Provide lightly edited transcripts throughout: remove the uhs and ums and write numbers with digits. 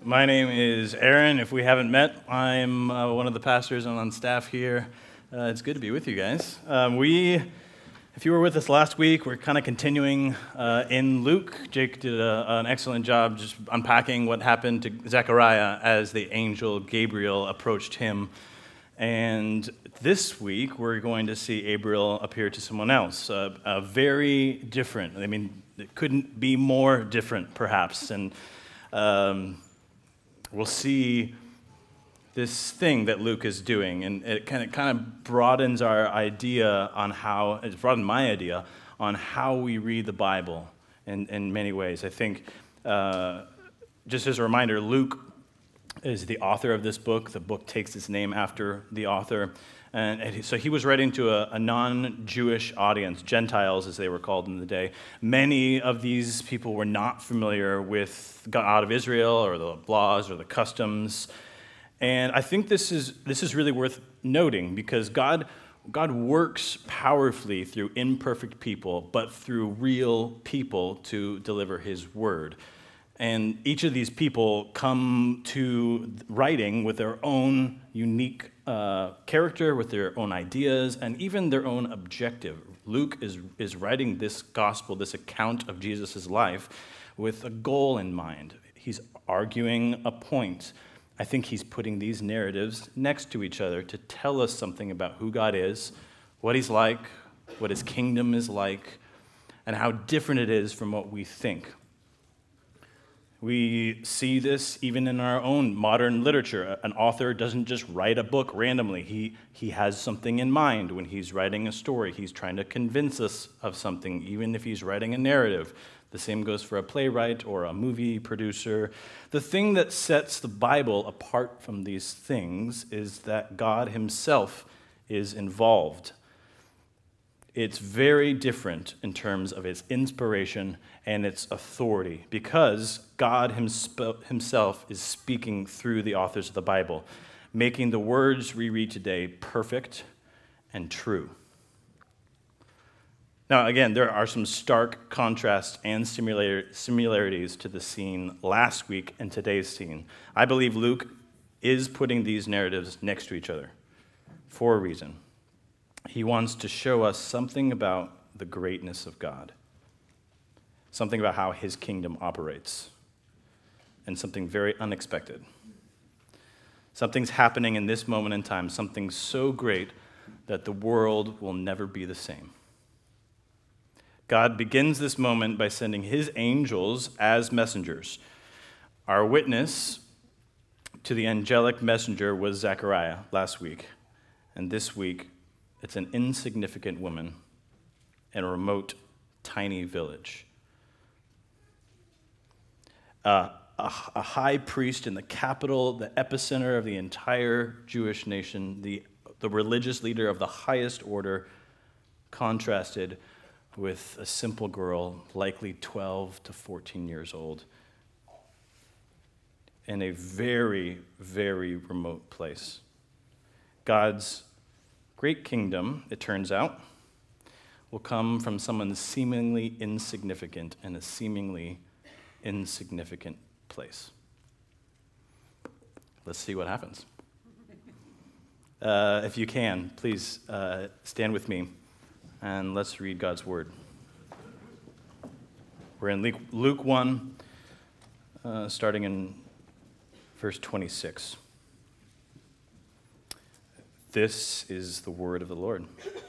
My name is Aaron. If we haven't met, I'm one of the pastors and on staff here. It's good to be with you guys. If you were with us last week, we're kind of continuing in Luke. Jake did an excellent job just unpacking what happened to Zechariah as the angel Gabriel approached him. And this week, we're going to see Gabriel appear to someone else, very different. I mean, it couldn't be more different, perhaps. And we'll see this thing that Luke is doing, and it kind of broadens our idea on how, it's broadened my idea on how we read the Bible in many ways. I think, just as a reminder, Luke is the author of this book. The book takes its name after the author. And so he was writing to a non-Jewish audience, Gentiles as they were called in the day. Many of these people were not familiar with God of Israel or the laws or the customs. And I think this is really worth noting because God works powerfully through imperfect people, but through real people to deliver his word. And each of these people come to writing with their own unique character, with their own ideas, and even their own objective. Luke is writing this gospel, this account of Jesus' life, with a goal in mind. He's arguing a point. I think he's putting these narratives next to each other to tell us something about who God is, what he's like, what his kingdom is like, and how different it is from what we think. We see this even in our own modern literature. An author doesn't just write a book randomly. He has something in mind when he's writing a story. He's trying to convince us of something, even if he's writing a narrative. The same goes for a playwright or a movie producer. The thing that sets the Bible apart from these things is that God himself is involved. It's very different in terms of its inspiration and its authority because God himself is speaking through the authors of the Bible, making the words we read today perfect and true. Now, again, there are some stark contrasts and similarities to the scene last week and today's scene. I believe Luke is putting these narratives next to each other for a reason. He wants to show us something about the greatness of God, something about how his kingdom operates, and something very unexpected. Something's happening in this moment in time, something so great that the world will never be the same. God begins this moment by sending his angels as messengers. Our witness to the angelic messenger was Zechariah last week, and this week it's an insignificant woman in a remote, tiny village. A high priest in the capital, the epicenter of the entire Jewish nation, the religious leader of the highest order, contrasted with a simple girl, likely 12 to 14 years old, in a very, very remote place. God's great kingdom, it turns out, will come from someone seemingly insignificant in a seemingly insignificant place. Let's see what happens. If you can, please stand with me and let's read God's word. We're in Luke 1, starting in verse 26. This is the word of the Lord.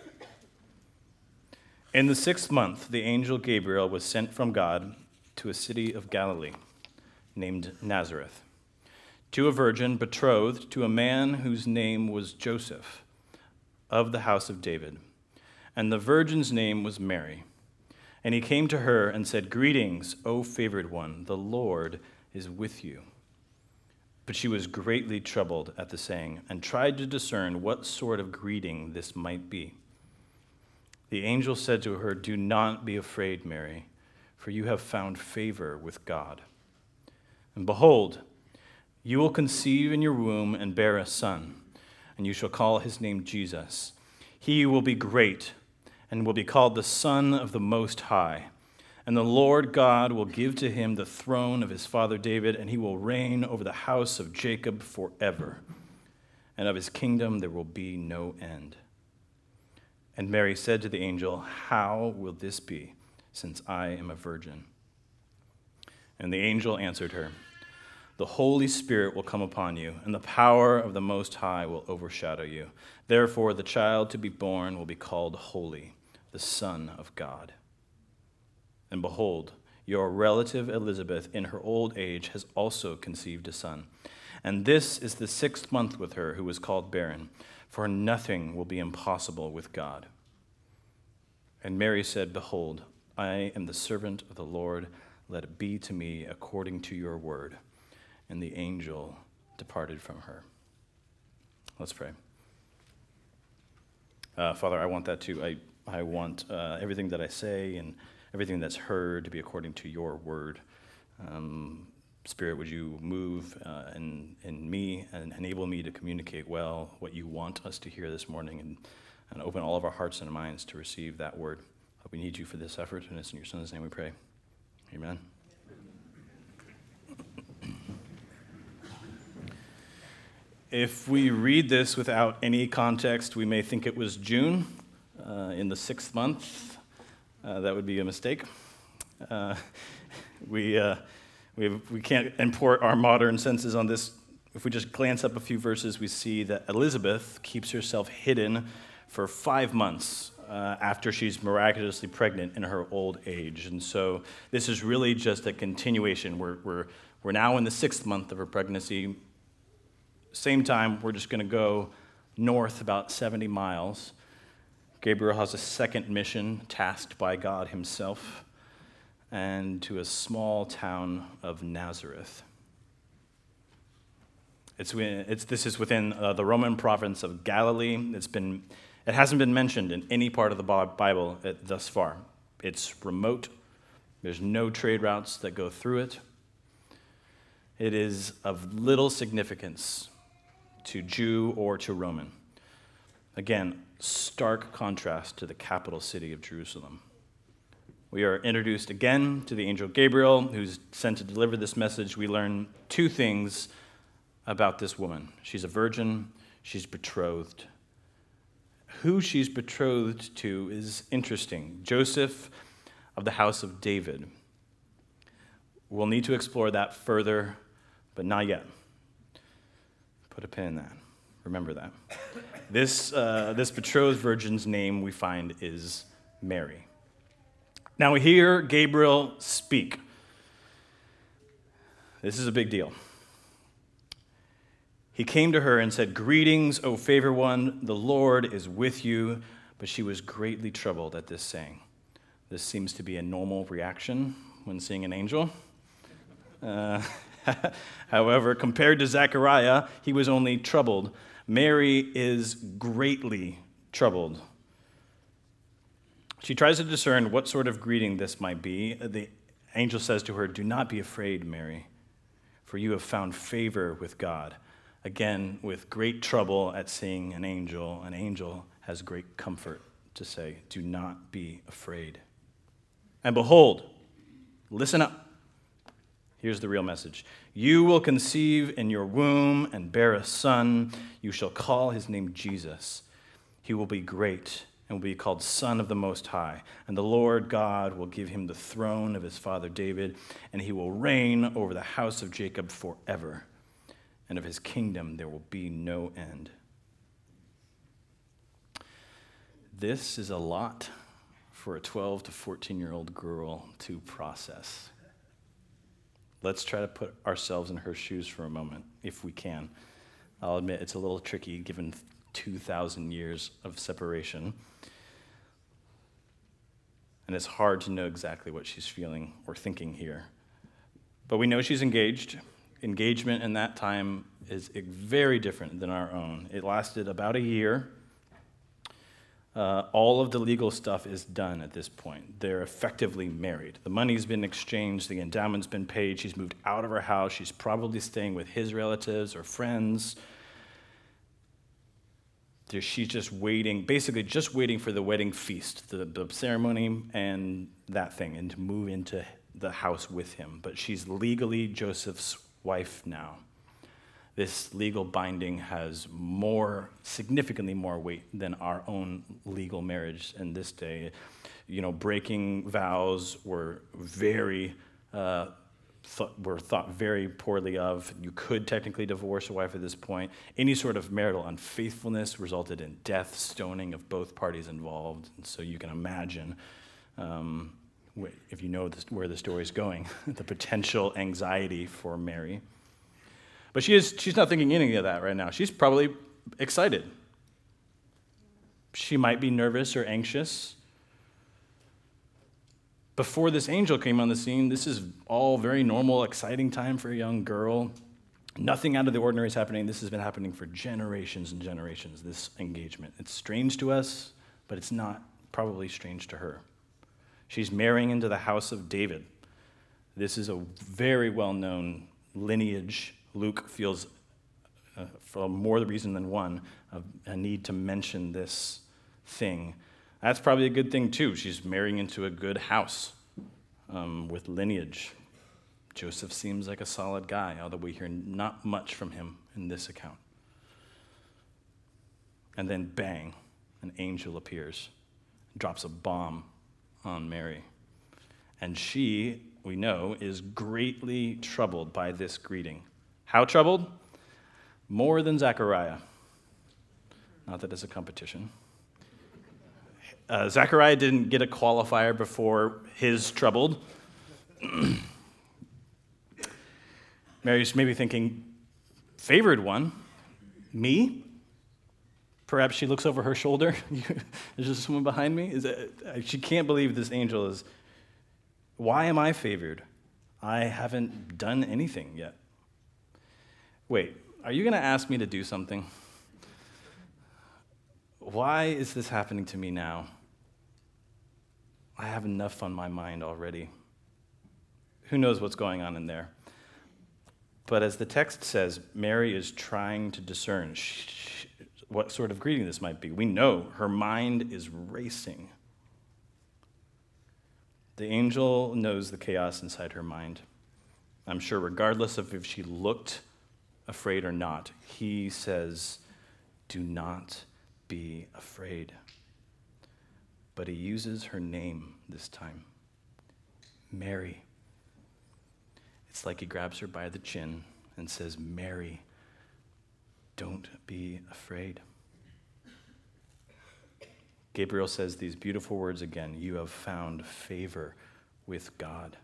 In the 6th month, the angel Gabriel was sent from God to a city of Galilee named Nazareth, to a virgin betrothed to a man whose name was Joseph, of the house of David. And the virgin's name was Mary. And he came to her and said, "Greetings, O favored one, the Lord is with you." But she was greatly troubled at the saying and tried to discern what sort of greeting this might be. The angel said to her, "Do not be afraid, Mary, for you have found favor with God. And behold, you will conceive in your womb and bear a son, and you shall call his name Jesus. He will be great and will be called the Son of the Most High. And the Lord God will give to him the throne of his father David, and he will reign over the house of Jacob forever. And of his kingdom there will be no end." And Mary said to the angel, "How will this be, since I am a virgin?" And the angel answered her, "The Holy Spirit will come upon you, and the power of the Most High will overshadow you. Therefore, the child to be born will be called Holy, the Son of God. And behold, your relative Elizabeth in her old age has also conceived a son. And this is the 6th month with her who was called barren, for nothing will be impossible with God." And Mary said, "Behold, I am the servant of the Lord. Let it be to me according to your word." And the angel departed from her. Let's pray. Father, I want that too. I want everything that I say and everything that's heard to be according to your word. Spirit, would you move in me and enable me to communicate well what you want us to hear this morning, and open all of our hearts and minds to receive that word. We need you for this effort, and it's in your Son's name we pray. Amen. If we read this without any context, we may think it was June in the 6th month. That would be a mistake. We can't import our modern senses on this. If we just glance up a few verses, we see that Elizabeth keeps herself hidden for 5 months after she's miraculously pregnant in her old age. And so this is really just a continuation. We're now in the 6th month of her pregnancy. Same time, we're just going to go north about 70 miles. Gabriel has a second mission tasked by God himself, and to a small town of Nazareth. This is within the Roman province of Galilee. It hasn't been mentioned in any part of the Bible thus far. It's remote. There's no trade routes that go through it. It is of little significance to Jew or to Roman. Again, stark contrast to the capital city of Jerusalem. We are introduced again to the angel Gabriel, who's sent to deliver this message. We learn 2 things about this woman. She's a virgin, she's betrothed. Who she's betrothed to is interesting. Joseph of the house of David. We'll need to explore that further, but not yet. Put a pin in that. Remember that. This betrothed virgin's name we find is Mary. Now we hear Gabriel speak. This is a big deal. He came to her and said, "Greetings, O favored one, the Lord is with you." But she was greatly troubled at this saying. This seems to be a normal reaction when seeing an angel. However, compared to Zechariah, he was only troubled. Mary is greatly troubled. She tries to discern what sort of greeting this might be. The angel says to her, "Do not be afraid, Mary, for you have found favor with God." Again, with great trouble at seeing an angel has great comfort to say, "Do not be afraid." And behold, listen up. Here's the real message. "You will conceive in your womb and bear a son. You shall call his name Jesus. He will be great and will be called Son of the Most High. And the Lord God will give him the throne of his father David, and he will reign over the house of Jacob forever. And of his kingdom there will be no end." This is a lot for a 12 to 14-year-old girl to process. Let's try to put ourselves in her shoes for a moment, if we can. I'll admit it's a little tricky given 2,000 years of separation. And it's hard to know exactly what she's feeling or thinking here. But we know she's engaged. Engagement in that time is very different than our own. It lasted about a year. All of the legal stuff is done at this point. They're effectively married. The money's been exchanged. The endowment's been paid. She's moved out of her house. She's probably staying with his relatives or friends. She's just waiting, basically just waiting for the wedding feast, the ceremony and that thing, and to move into the house with him. But she's legally Joseph's wife now. This legal binding has significantly more weight than our own legal marriage in this day. Breaking vows were thought very poorly of. You could technically divorce a wife at this point. Any sort of marital unfaithfulness resulted in death, stoning of both parties involved. And so you can imagine, if you know where the story's going, the potential anxiety for Mary. But she's not thinking any of that right now. She's probably excited. She might be nervous or anxious. Before this angel came on the scene, this is all very normal, exciting time for a young girl. Nothing out of the ordinary is happening. This has been happening for generations and generations, this engagement. It's strange to us, but it's not probably strange to her. She's marrying into the house of David. This is a very well-known lineage. Luke feels, for more reason than one, a need to mention this thing. That's probably a good thing, too. She's marrying into a good house with lineage. Joseph seems like a solid guy, although we hear not much from him in this account. And then, bang, an angel appears, drops a bomb on Mary. And she, we know, is greatly troubled by this greeting. How troubled? More than Zechariah. Not that it's a competition. Zechariah didn't get a qualifier before his troubled. Mary's maybe thinking, favored one, me? Perhaps she looks over her shoulder. Is there someone behind me? She can't believe this angel is. Why am I favored? I haven't done anything yet. Wait, are you going to ask me to do something? Why is this happening to me now? I have enough on my mind already. Who knows what's going on in there? But as the text says, Mary is trying to discern what sort of greeting this might be. We know her mind is racing. The angel knows the chaos inside her mind. I'm sure regardless of if she looked afraid or not, he says, do not be afraid. But he uses her name this time, Mary. It's like he grabs her by the chin and says, Mary, don't be afraid. Gabriel says these beautiful words again, you have found favor with God.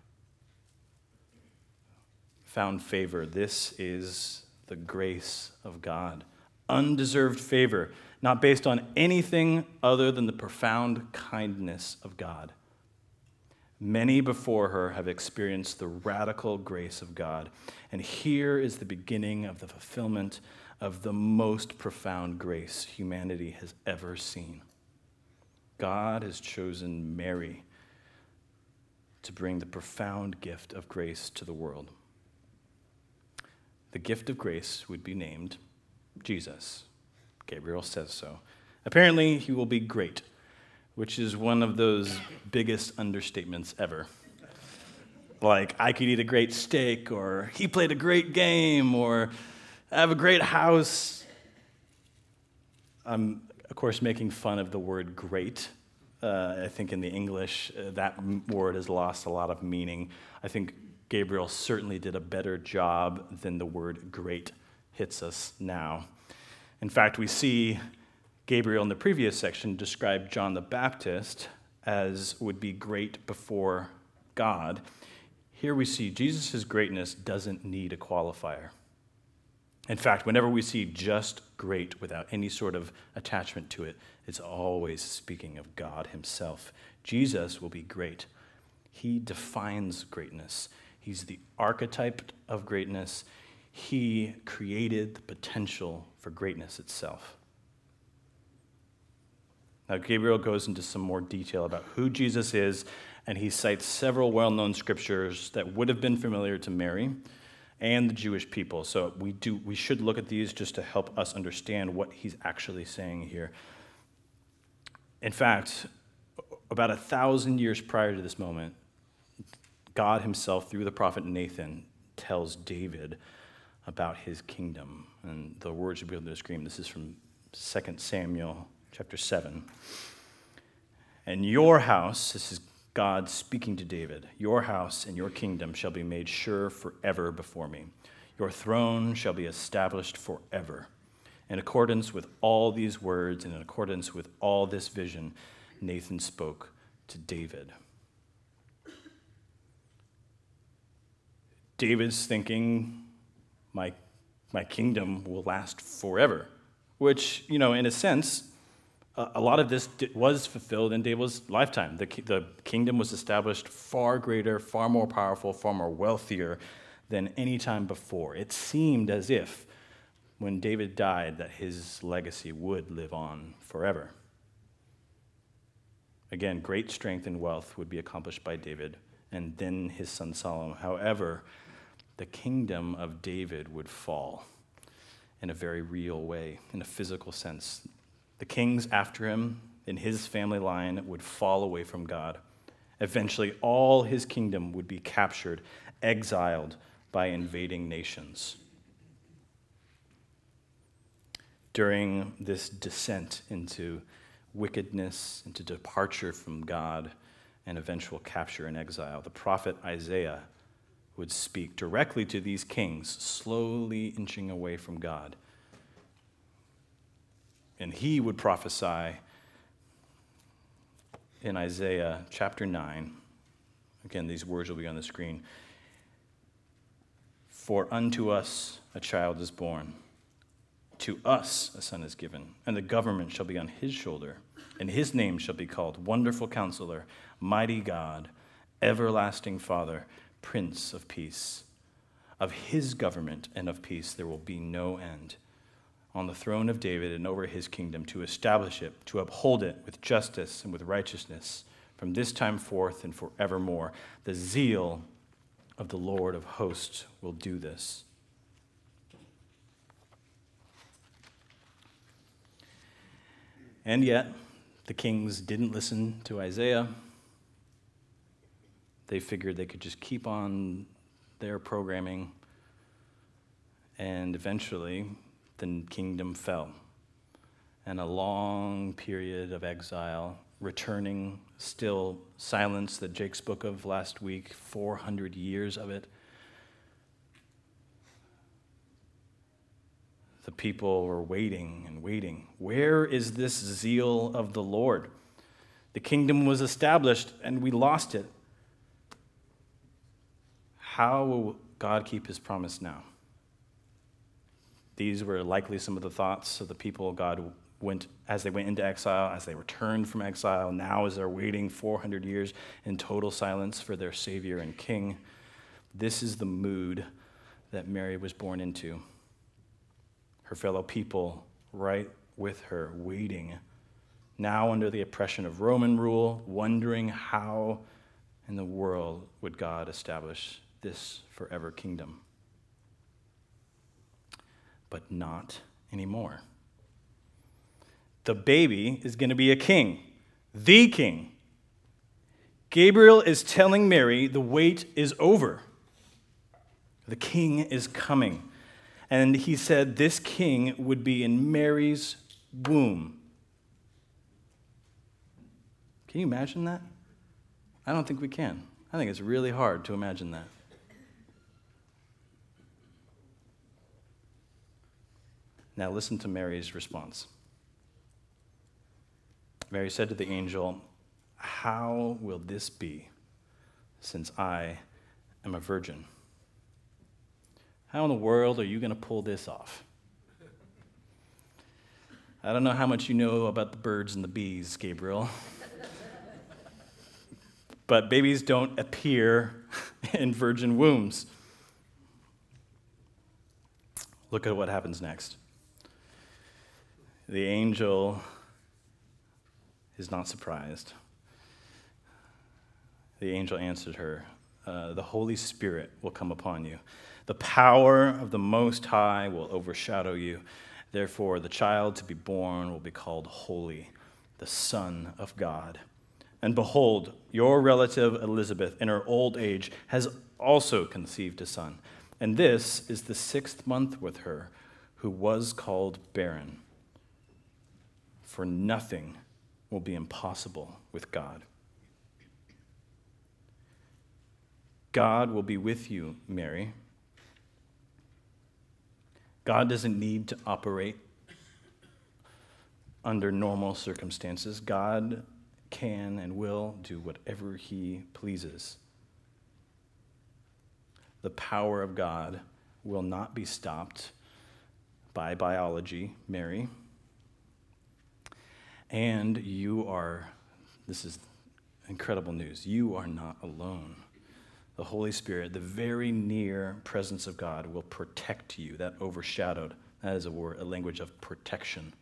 Found favor, this is the grace of God. Undeserved favor, not based on anything other than the profound kindness of God. Many before her have experienced the radical grace of God, and here is the beginning of the fulfillment of the most profound grace humanity has ever seen. God has chosen Mary to bring the profound gift of grace to the world. The gift of grace would be named Jesus. Gabriel says so. Apparently, he will be great, which is one of those biggest understatements ever. Like, I could eat a great steak, or he played a great game, or I have a great house. I'm, of course, making fun of the word great. I think in the English, that word has lost a lot of meaning. I think Gabriel certainly did a better job than the word great hits us now. In fact, we see Gabriel in the previous section describe John the Baptist as would be great before God. Here we see Jesus' greatness doesn't need a qualifier. In fact, whenever we see just great without any sort of attachment to it, it's always speaking of God himself. Jesus will be great. He defines greatness. He's the archetype of greatness. He created the potential for greatness itself. Now, Gabriel goes into some more detail about who Jesus is, and he cites several well-known scriptures that would have been familiar to Mary and the Jewish people. So we should look at these just to help us understand what he's actually saying here. In fact, about 1,000 years prior to this moment, God himself, through the prophet Nathan, tells David about his kingdom. And the words should be on the screen. This is from 2 Samuel chapter 7. And your house, this is God speaking to David, your house and your kingdom shall be made sure forever before me. Your throne shall be established forever. In accordance with all these words and in accordance with all this vision, Nathan spoke to David. David's thinking, my kingdom will last forever, which, in a sense, a lot of this was fulfilled in David's lifetime. The kingdom was established far greater, far more powerful, far more wealthier than any time before. It seemed as if when David died that his legacy would live on forever. Again, great strength and wealth would be accomplished by David and then his son Solomon. However, the kingdom of David would fall in a very real way, in a physical sense. The kings after him in his family line would fall away from God. Eventually, all his kingdom would be captured, exiled by invading nations. During this descent into wickedness, into departure from God, and eventual capture and exile, the prophet Isaiah would speak directly to these kings, slowly inching away from God. And he would prophesy in Isaiah chapter 9. Again, these words will be on the screen. For unto us a child is born, to us a son is given, and the government shall be on his shoulder, and his name shall be called Wonderful Counselor, Mighty God, Everlasting Father, Prince of Peace. Of his government and of peace there will be no end. On the throne of David and over his kingdom, to establish it, to uphold it with justice and with righteousness, from this time forth and forevermore. The zeal of the Lord of hosts will do this. And yet, the kings didn't listen to Isaiah. They figured they could just keep on their programming, and eventually the kingdom fell. And a long period of exile, returning, still silence that Jake spoke of last week, 400 years of it. The people were waiting and waiting. Where is this zeal of the Lord? The kingdom was established and we lost it. How will God keep his promise now? These were likely some of the thoughts of the people God went as they went into exile, as they returned from exile, now as they're waiting 400 years in total silence for their Savior and King. This is the mood that Mary was born into. Her fellow people right with her, waiting, now under the oppression of Roman rule, wondering how in the world would God establish this forever kingdom. But not anymore. The baby is going to be a king, the king. Gabriel is telling Mary the wait is over. The king is coming. And he said this king would be in Mary's womb. Can you imagine that? I don't think we can. I think it's really hard to imagine that. Now listen to Mary's response. Mary said to the angel, "How will this be, since I am a virgin?" How in the world are you going to pull this off? I don't know how much you know about the birds and the bees, Gabriel. But babies don't appear in virgin wombs. Look at what happens next. The angel is not surprised. The angel answered her, "The Holy Spirit will come upon you. The power of the Most High will overshadow you. Therefore, the child to be born will be called Holy, the Son of God. And behold, your relative Elizabeth, in her old age, has also conceived a son. And this is the 6th month with her, who was called barren. For nothing will be impossible with God. God will be with you, Mary. God doesn't need to operate under normal circumstances. God can and will do whatever he pleases. The power of God will not be stopped by biology, Mary. And this is incredible news, you are not alone. The Holy Spirit, the very near presence of God, will protect you. That overshadowed, that is a language of protection.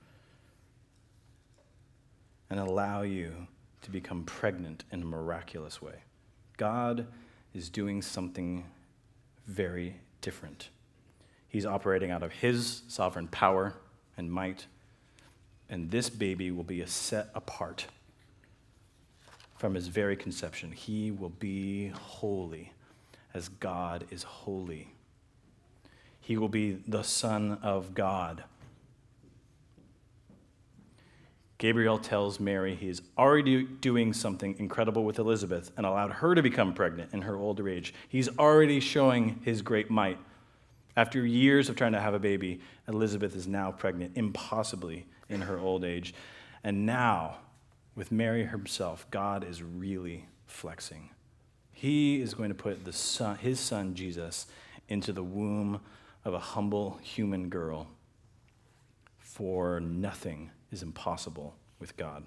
And allow you to become pregnant in a miraculous way. God is doing something very different. He's operating out of his sovereign power and might, and this baby will be set apart from his very conception. He will be holy as God is holy. He will be the Son of God. Gabriel tells Mary he is already doing something incredible with Elizabeth and allowed her to become pregnant in her older age. He's already showing his great might. After years of trying to have a baby, Elizabeth is now pregnant, impossibly in her old age. And now, with Mary herself, God is really flexing. He is going to put his son, Jesus, into the womb of a humble human girl. For nothing is impossible with God.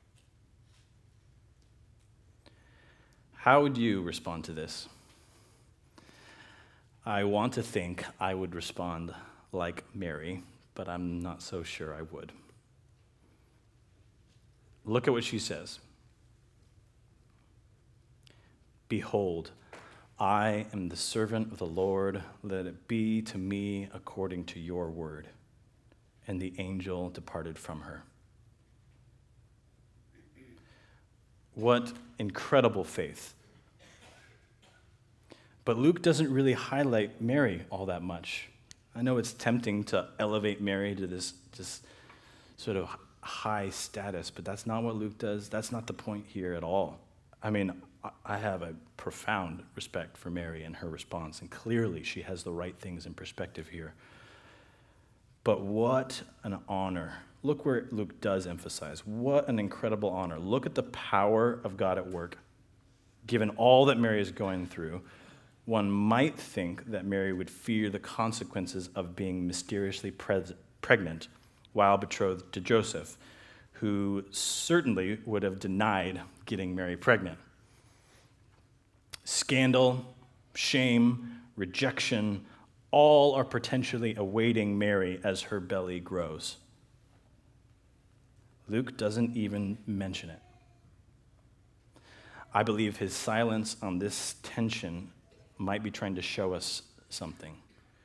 How would you respond to this? I want to think I would respond like Mary, but I'm not so sure I would. Look at what she says. Behold, I am the servant of the Lord. Let it be to me according to your word. And the angel departed from her. What incredible faith. But Luke doesn't really highlight Mary all that much. I know it's tempting to elevate Mary to this sort of high status, but that's not what Luke does. That's not the point here at all. I mean, I have a profound respect for Mary and her response, and clearly she has the right things in perspective here. But what an honor. Look where Luke does emphasize. What an incredible honor. Look at the power of God at work. Given all that Mary is going through, one might think that Mary would fear the consequences of being mysteriously pregnant while betrothed to Joseph, who certainly would have denied getting Mary pregnant. Scandal, shame, rejection, all are potentially awaiting Mary as her belly grows. Luke doesn't even mention it. I believe his silence on this tension might be trying to show us something.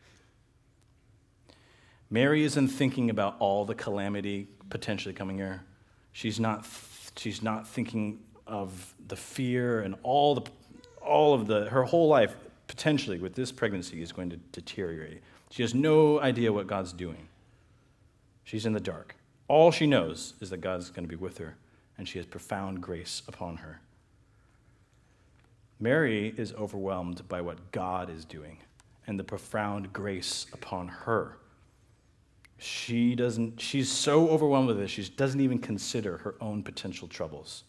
Mary isn't thinking about all the calamity potentially coming here. She's not thinking of the fear and her whole life potentially with this pregnancy is going to deteriorate. She has no idea what God's doing. She's in the dark. All she knows is that God's going to be with her, and she has profound grace upon her. Mary is overwhelmed by what God is doing and the profound grace upon her. She's so overwhelmed with this, she doesn't even consider her own potential troubles.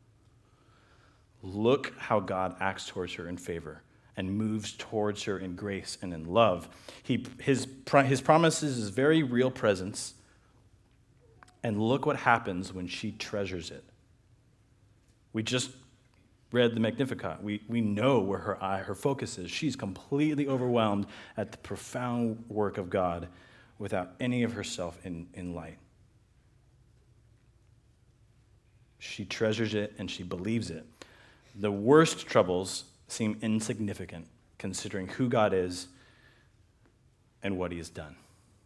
Look how God acts towards her in favor and moves towards her in grace and in love. His promises is very real presence, and look what happens when she treasures it. We just read the Magnificat. We know where her focus is. She's completely overwhelmed at the profound work of God without any of herself in light. She treasures it and she believes it. The worst troubles seem insignificant considering who God is and what he has done.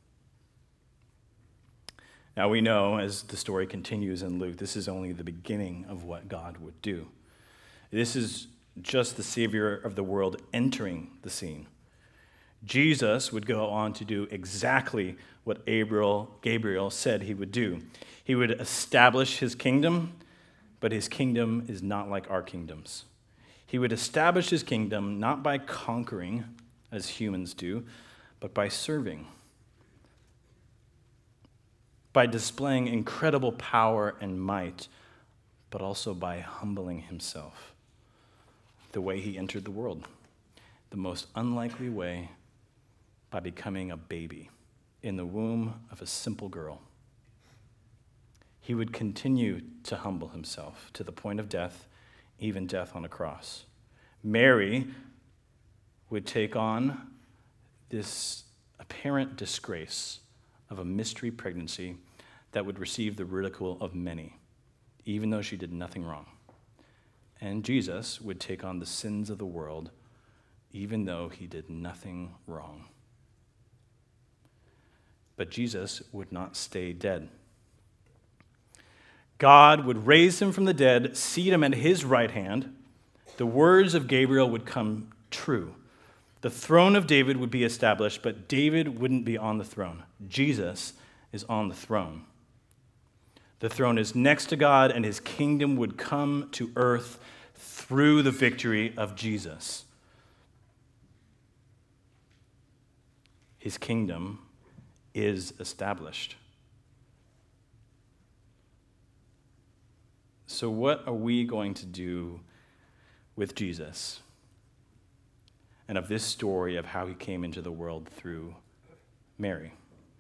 Now we know, as the story continues in Luke, this is only the beginning of what God would do. This is just the Savior of the world entering the scene. Jesus would go on to do exactly what Gabriel said he would do. He would establish his kingdom, but his kingdom is not like our kingdoms. He would establish his kingdom not by conquering, as humans do, but by serving, by displaying incredible power and might, but also by humbling himself. The way he entered the world, the most unlikely way, by becoming a baby in the womb of a simple girl. He would continue to humble himself to the point of death, even death on a cross. Mary would take on this apparent disgrace of a mystery pregnancy that would receive the ridicule of many, even though she did nothing wrong. And Jesus would take on the sins of the world, even though he did nothing wrong. But Jesus would not stay dead. God would raise him from the dead, seat him at his right hand. The words of Gabriel would come true. The throne of David would be established, but David wouldn't be on the throne. Jesus is on the throne. The throne is next to God, and his kingdom would come to earth through the victory of Jesus. His kingdom is established. So what are we going to do with Jesus and of this story of how he came into the world through Mary?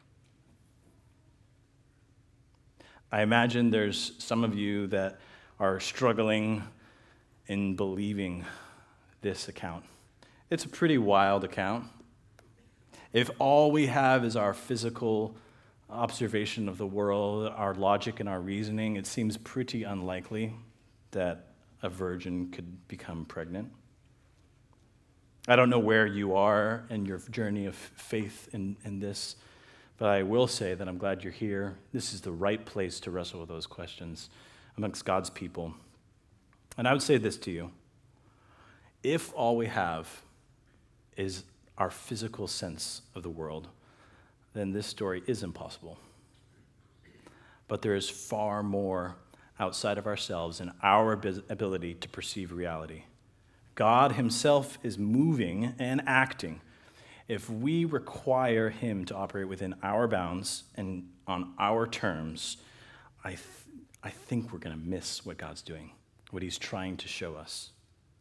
I imagine there's some of you that are struggling in believing this account. It's a pretty wild account. If all we have is our physical observation of the world, our logic and our reasoning, it seems pretty unlikely that a virgin could become pregnant. I don't know where you are in your journey of faith in this, but I will say that I'm glad you're here. This is the right place to wrestle with those questions amongst God's people. And I would say this to you. If all we have is our physical sense of the world, then this story is impossible. But there is far more outside of ourselves and our ability to perceive reality. God himself is moving and acting. If we require him to operate within our bounds and on our terms, I think we're going to miss what God's doing, what he's trying to show us.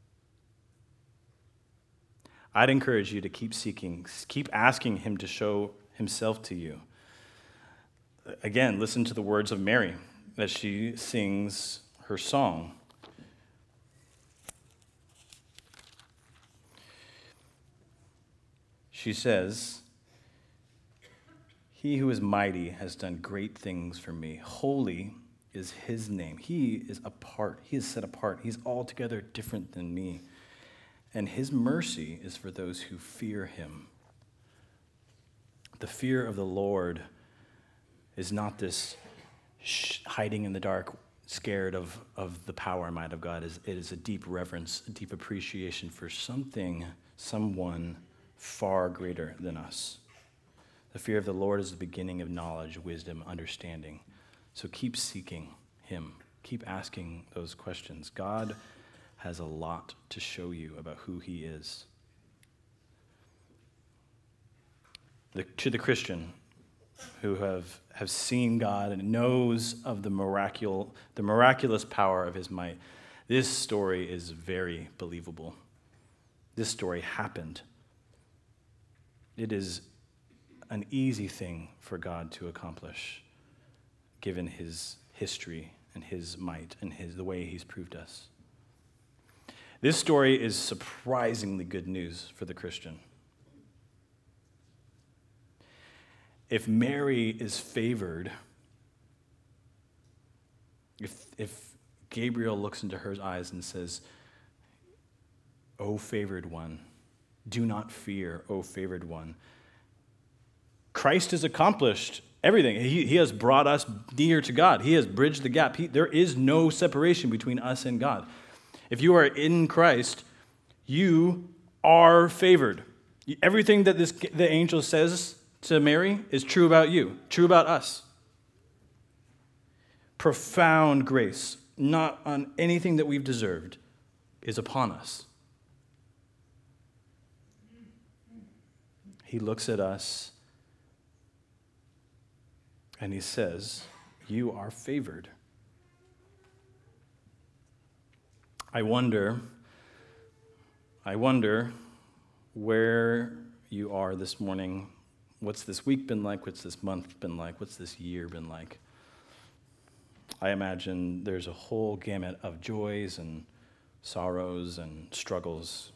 I'd encourage you to keep seeking, keep asking him to show himself to you. Again, listen to the words of Mary as she sings her song. She says, "He who is mighty has done great things for me. Holy is his name. He is apart. He is set apart. He's altogether different than me. And his mercy is for those who fear him." The fear of the Lord is not this hiding in the dark, scared of the power and might of God. It is a deep reverence, a deep appreciation for someone far greater than us. The fear of the Lord is the beginning of knowledge, wisdom, understanding. So keep seeking him. Keep asking those questions. God has a lot to show you about who he is. To the Christian who have seen God and knows of the miraculous power of his might, this story is very believable. This story happened. It is an easy thing for God to accomplish, given his history and his might and the way he's proved us. This story is surprisingly good news for the Christian. If Mary is favored, if Gabriel looks into her eyes and says, "O favored one, do not fear, O favored one," Christ has accomplished everything. He has brought us near to God. He has bridged the gap. There is no separation between us and God. If you are in Christ, you are favored. Everything that the angel says to Mary is true about you, true about us. Profound grace, not on anything that we've deserved, is upon us. He looks at us and he says, you are favored. I wonder where you are this morning. What's this week been like? What's this month been like? What's this year been like? I imagine there's a whole gamut of joys and sorrows and struggles.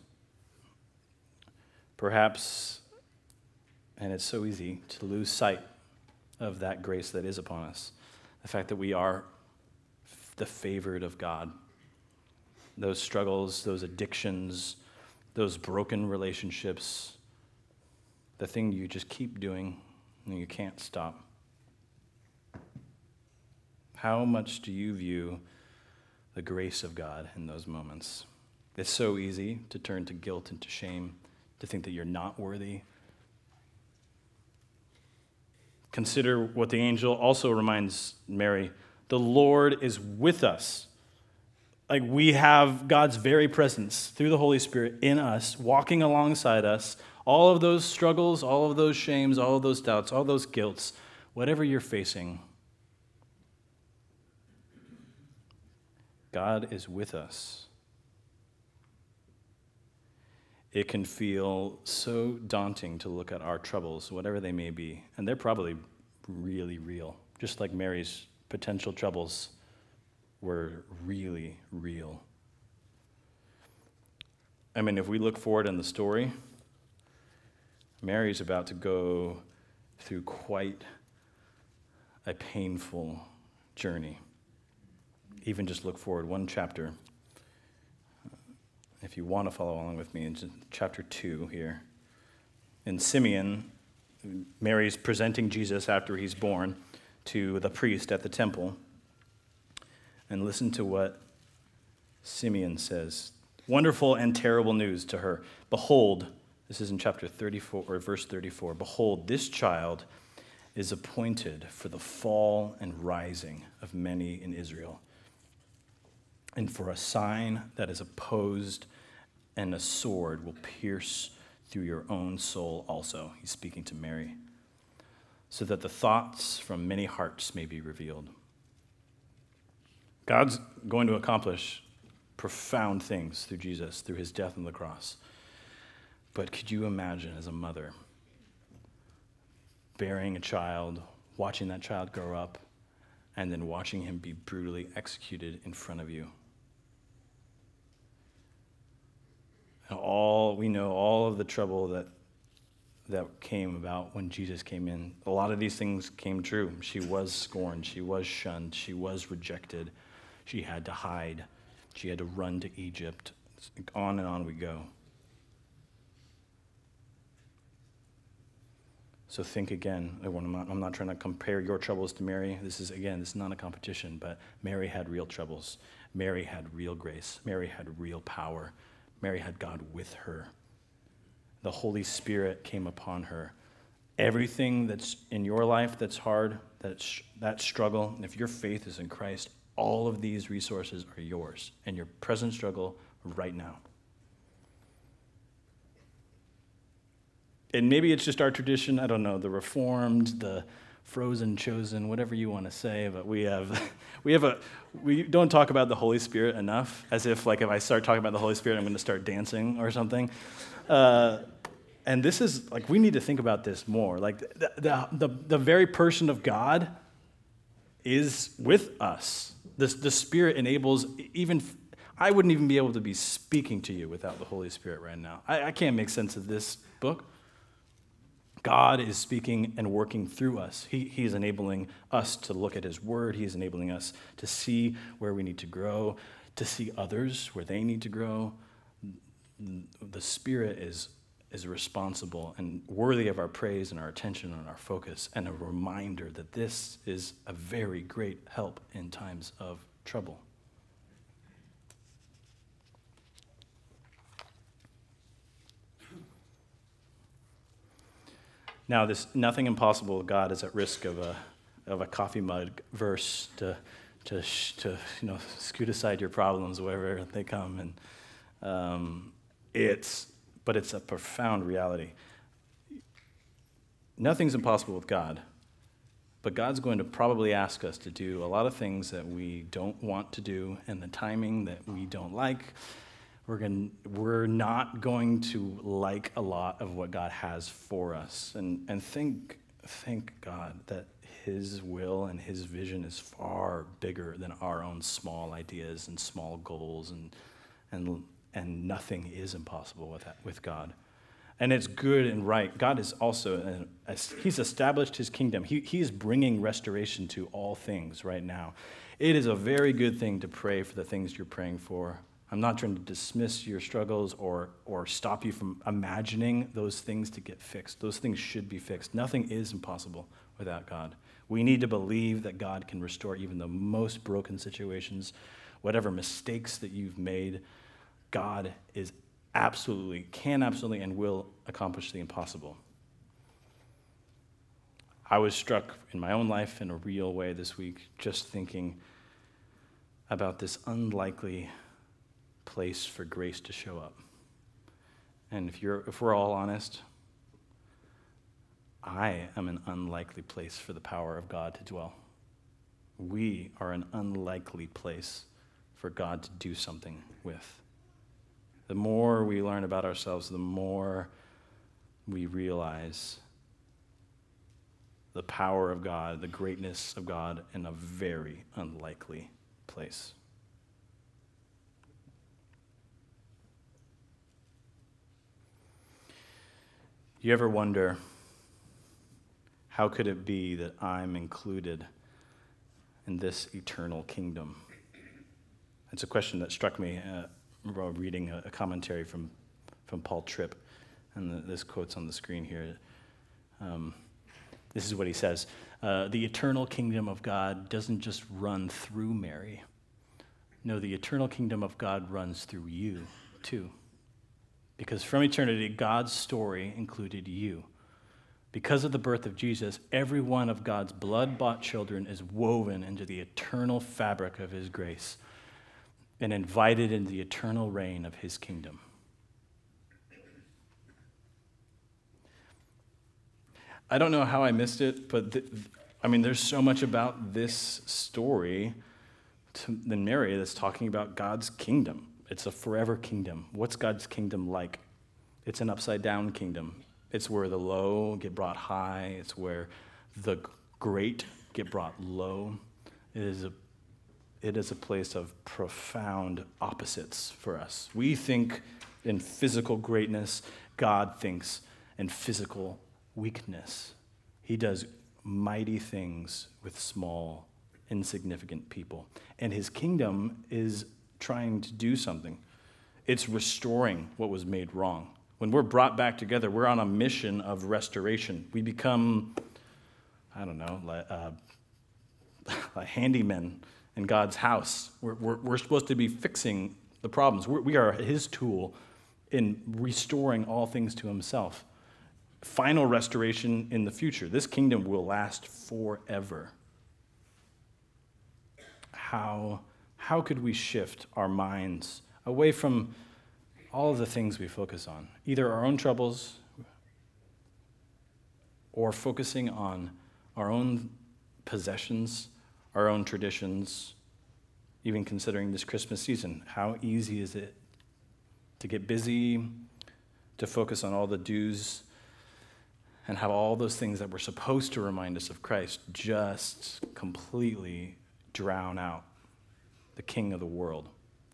Perhaps, and it's so easy to lose sight of that grace that is upon us. The fact that we are the favored of God. Those struggles, those addictions, those broken relationships, the thing you just keep doing and you can't stop. How much do you view the grace of God in those moments? It's so easy to turn to guilt and to shame, to think that you're not worthy. Consider what the angel also reminds Mary. The Lord is with us. Like we have God's very presence through the Holy Spirit in us, walking alongside us. All of those struggles, all of those shames, all of those doubts, all those guilts, whatever you're facing, God is with us. It can feel so daunting to look at our troubles, whatever they may be, and they're probably really real, just like Mary's potential troubles were really real. I mean, if we look forward in the story, Mary's about to go through quite a painful journey. Even just look forward one chapter. If you want to follow along with me, in chapter 2 here. In Simeon, Mary's presenting Jesus after he's born to the priest at the temple. And listen to what Simeon says. Wonderful and terrible news to her. Behold, this is in chapter 34, or verse 34. Behold, this child is appointed for the fall and rising of many in Israel, and for a sign that is opposed, and a sword will pierce through your own soul also. He's speaking to Mary. So that the thoughts from many hearts may be revealed. God's going to accomplish profound things through Jesus, through his death on the cross. But could you imagine as a mother bearing a child, watching that child grow up, and then watching him be brutally executed in front of you? We know all of the trouble that came about when Jesus came in. A lot of these things came true. She was scorned. She was shunned. She was rejected. She had to hide. She had to run to Egypt. On and on we go. So think again. I'm not trying to compare your troubles to Mary. This is not a competition, but Mary had real troubles. Mary had real grace. Mary had real power. Mary had God with her. The Holy Spirit came upon her. Everything that's in your life that's hard, that struggle, if your faith is in Christ, all of these resources are yours and your present struggle right now. And maybe it's just our tradition, I don't know, the Reformed, the frozen chosen, whatever you want to say, but we don't talk about the Holy Spirit enough, as if like if I start talking about the Holy Spirit, I'm going to start dancing or something. And this is like, we need to think about this more. Like the very person of God is with us. The Spirit enables, even I wouldn't even be able to be speaking to you without the Holy Spirit right now. I can't make sense of this book. God is speaking and working through us. He is enabling us to look at his word. He is enabling us to see where we need to grow, to see others where they need to grow. The Spirit is is responsible and worthy of our praise and our attention and our focus, and a reminder that this is a very great help in times of trouble. Now, this nothing impossible with God is at risk of a coffee mug verse to scoot aside your problems wherever they come, and but it's a profound reality. Nothing's impossible with God, but God's going to probably ask us to do a lot of things that we don't want to do, and the timing that we don't like. We're not going to like a lot of what God has for us, and thank God that His will and His vision is far bigger than our own small ideas and small goals, and nothing is impossible with God. And it's good and right. God is also, He's established His kingdom. He is bringing restoration to all things right now. It is a very good thing to pray for the things you're praying for. I'm not trying to dismiss your struggles or stop you from imagining those things to get fixed. Those things should be fixed. Nothing is impossible without God. We need to believe that God can restore even the most broken situations, whatever mistakes that you've made. God can absolutely, and will accomplish the impossible. I was struck in my own life in a real way this week, just thinking about this unlikely place for grace to show up. And if we're all honest, I am an unlikely place for the power of God to dwell. We are an unlikely place for God to do something with. The more we learn about ourselves, the more we realize the power of God, the greatness of God in a very unlikely place. You ever wonder, how could it be that I'm included in this eternal kingdom? It's a question that struck me while reading a commentary from Paul Tripp, and this quote's on the screen here. This is what he says. The eternal kingdom of God doesn't just run through Mary. No, the eternal kingdom of God runs through you, too. Because from eternity, God's story included you. Because of the birth of Jesus, every one of God's blood-bought children is woven into the eternal fabric of His grace and invited into the eternal reign of His kingdom. I don't know how I missed it, but there's so much about this story than Mary that's talking about God's kingdom. It's a forever kingdom. What's God's kingdom like? It's an upside-down kingdom. It's where the low get brought high. It's where the great get brought low. It is a place of profound opposites for us. We think in physical greatness. God thinks in physical weakness. He does mighty things with small, insignificant people. And His kingdom is trying to do something. It's restoring what was made wrong. When we're brought back together, we're on a mission of restoration. We become, like handymen in God's house. We're supposed to be fixing the problems. We are His tool in restoring all things to Himself. Final restoration in the future. This kingdom will last forever. How could we shift our minds away from all of the things we focus on, either our own troubles or focusing on our own possessions, our own traditions, even considering this Christmas season? How easy is it to get busy, to focus on all the do's, and have all those things that were supposed to remind us of Christ just completely drown out the King of the world?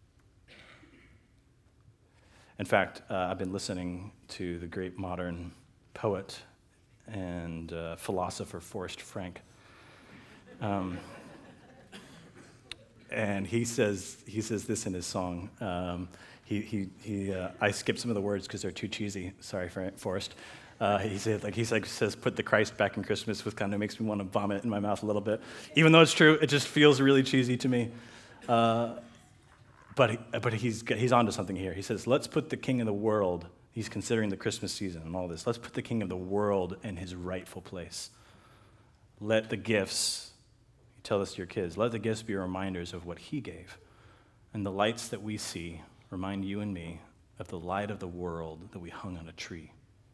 In fact, I've been listening to the great modern poet and philosopher Forrest Frank. and he says this in his song. I skipped some of the words because they're too cheesy. Sorry, Forrest. He says, "Put the Christ back in Christmas," which kind of makes me want to vomit in my mouth a little bit. Even though it's true, it just feels really cheesy to me. But he's onto something here. He says, "Let's put the King of the world." He's considering the Christmas season and all this. Let's put the King of the world in his rightful place. Let the gifts, you tell this to your kids, let the gifts be reminders of what he gave. And the lights that we see remind you and me of the light of the world that we hung on a tree.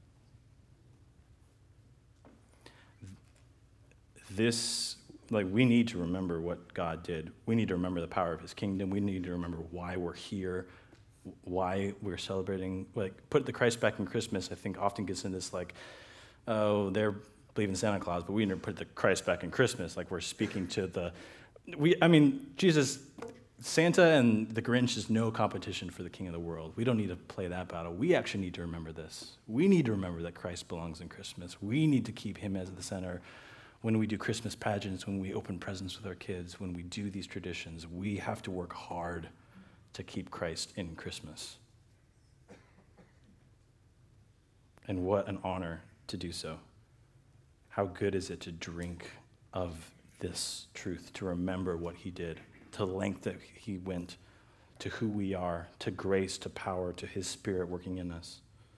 We need to remember what God did. We need to remember the power of his kingdom. We need to remember why we're here, why we're celebrating. Put the Christ back in Christmas, I think, often gets in this, they're believing Santa Claus, but we need to put the Christ back in Christmas. We're speaking to Jesus, Santa and the Grinch is no competition for the King of the world. We don't need to play that battle. We actually need to remember this. We need to remember that Christ belongs in Christmas. We need to keep him as the center. When we do Christmas pageants, when we open presents with our kids, when we do these traditions, we have to work hard to keep Christ in Christmas. And what an honor to do so. How good is it to drink of this truth, to remember what he did, to the length that he went, to who we are, to grace, to power, to his Spirit working in us.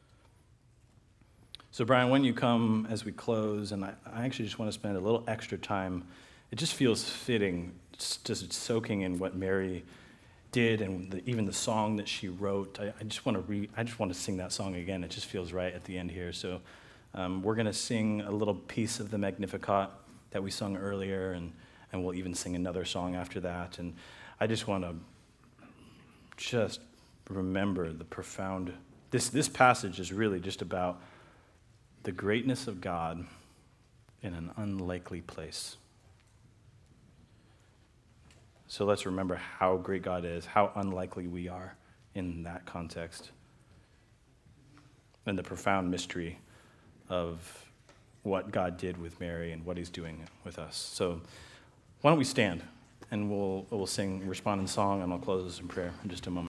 So Brian, when you come as we close, and I actually just want to spend a little extra time, it just feels fitting, just soaking in what Mary did and even the song that she wrote. I just want to sing that song again. It just feels right at the end here. So we're going to sing a little piece of the Magnificat that we sung earlier, and we'll even sing another song after that. And I just want to just remember the profound, this passage is really just about the greatness of God in an unlikely place. So let's remember how great God is, how unlikely we are in that context, and the profound mystery of what God did with Mary and what he's doing with us. So why don't we stand, and we'll respond in song, and I'll close this in prayer in just a moment.